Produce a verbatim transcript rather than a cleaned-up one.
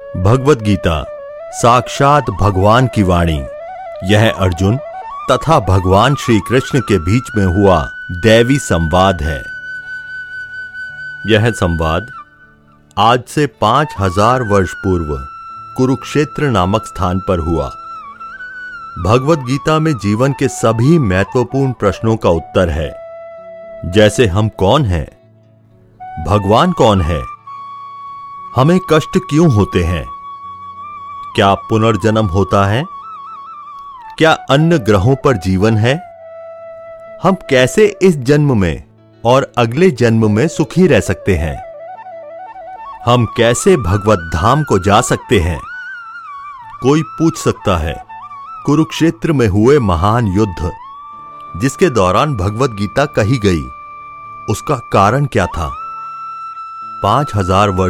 भगवद गीता साक्षात भगवान की वाणी। यह अर्जुन तथा भगवान श्री कृष्ण के बीच में हुआ दैवी संवाद है। यह संवाद आज से पांच हजार वर्ष पूर्व कुरुक्षेत्र नामक स्थान पर हुआ। भगवद गीता में जीवन के सभी महत्वपूर्ण प्रश्नों का उत्तर है, जैसे हम कौन हैं, भगवान कौन है, हमें कष्ट क्यों होते हैं, क्या पुनर्जन्म होता है, क्या अन्य ग्रहों पर जीवन है, हम कैसे इस जन्म में और अगले जन्म में सुखी रह सकते हैं, हम कैसे भगवत धाम को जा सकते हैं। कोई पूछ सकता है, कुरुक्षेत्र में हुए महान युद्ध जिसके दौरान भगवद गीता कही गई, उसका कारण क्या था? पांच हजार वर्ष